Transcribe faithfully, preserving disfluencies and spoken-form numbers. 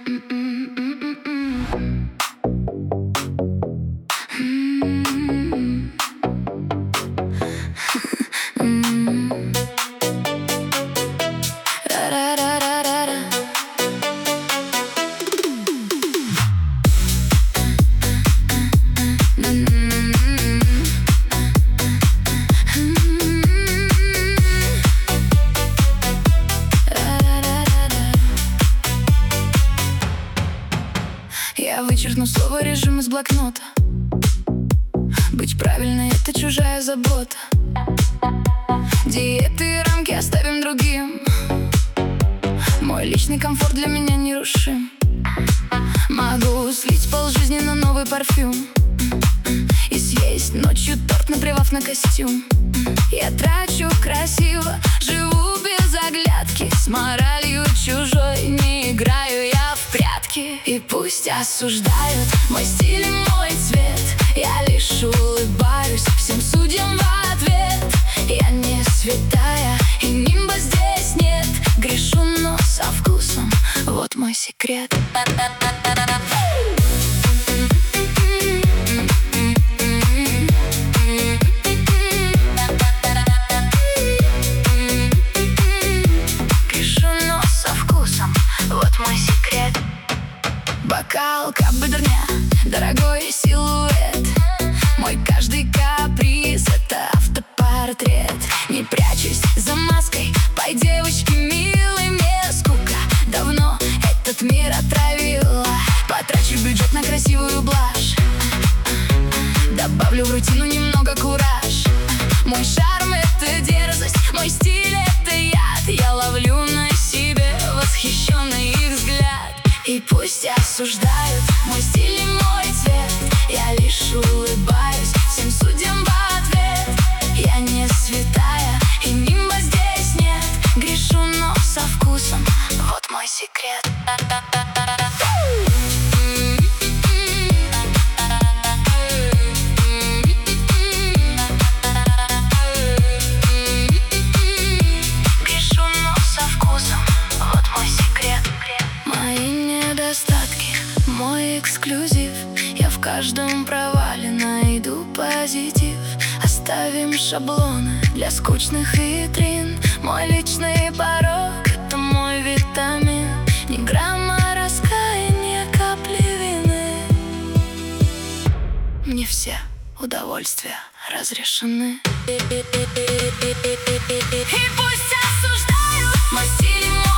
Я вычеркну слово режим из блокнота. Быть правильной — это чужая забота. Диеты и рамки оставим другим. Мой личный комфорт для меня нерушим. Могу слить полжизни на новый парфюм и съесть ночью торт, наплевав на костюм. Я трачу красиво, живу без оглядки, с моралью чужой не играю я в прятки. И пусть осуждают мой стиль и мой цвет, я лишь улыбаюсь всем судьям в ответ. Я не святая, и нимба здесь нет. Грешу, но со вкусом, вот мой секрет. Бокал каберне, дорогой силуэт. Мой каждый каприз — это автопортрет. Не прячусь за маской, пой, девочки милой. Мне скука давно этот мир отравила. Потрачу бюджет на красивую блажь, добавлю в рутину немного кураж. Мой шарм — это дерзость, мой стиль — это яд. Я ловлю на себе восхищенный их взгляд. И пусть осуждают мой стиль и мой цвет, я лишь улыбаюсь всем судьям в ответ. Я не святая, и нимба здесь нет. Грешу, но со вкусом, вот мой секрет. Мой эксклюзив, я в каждом провале найду позитив. Оставим шаблоны для скучных витрин. Мой личный порог — это мой витамин. Ни грамма раскаяния, капли вины. Мне все удовольствия разрешены. И пусть осуждают мой стиль.